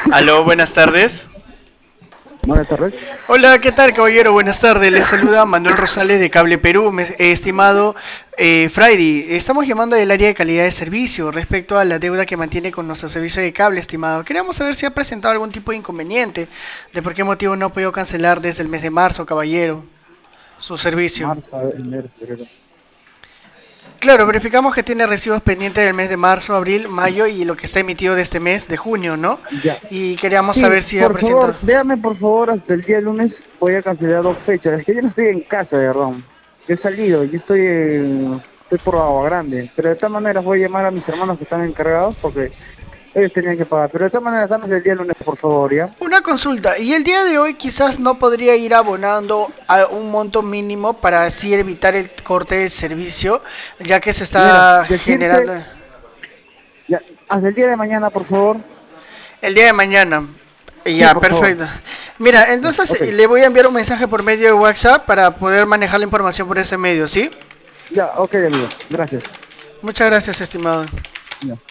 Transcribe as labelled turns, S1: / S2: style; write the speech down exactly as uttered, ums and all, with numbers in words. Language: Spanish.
S1: Aló, buenas tardes.
S2: Buenas tardes.
S1: Hola, ¿qué tal, caballero? Buenas tardes. Les saluda Manuel Rosales de Cable Perú. Me- eh, estimado eh, Friday, estamos llamando del área de calidad de servicio respecto a la deuda que mantiene con nuestro servicio de cable, estimado. Queríamos saber si ha presentado algún tipo de inconveniente, de por qué motivo no ha podido cancelar desde el mes de marzo, caballero, su servicio.
S2: Marzo, a ver, enero, febrero.
S1: Claro, verificamos que tiene recibos pendientes del mes de marzo, abril, mayo y lo que está emitido de este mes, de junio, ¿no?
S2: Ya.
S1: Y queríamos
S2: Sí,
S1: saber si ha
S2: por
S1: presentado...
S2: favor, véame por favor hasta el día lunes. Voy a cancelar dos fechas. Es que yo no estoy en casa, de verdad. Yo he salido, yo estoy, en- estoy por Agua Grande. Pero de todas maneras voy a llamar a mis hermanos que están encargados porque ellos tenían que pagar. Pero de todas maneras, dame el día lunes, por favor, ¿ya?
S1: Una consulta, y el día de hoy quizás no podría ir abonando a un monto mínimo para así evitar el corte del servicio, ya que se
S2: Mira,
S1: está
S2: decirte,
S1: generando
S2: ya, hasta el día de mañana, por favor.
S1: el día de mañana.
S2: Sí,
S1: Ya,
S2: por favor.
S1: perfecto. Mira,
S2: Ya,
S1: entonces
S2: ok.
S1: le voy a enviar un mensaje por medio de WhatsApp para poder manejar la información por ese medio, ¿sí?
S2: Ya, ok, amigo. Gracias.
S1: Muchas gracias, estimado.
S2: Ya.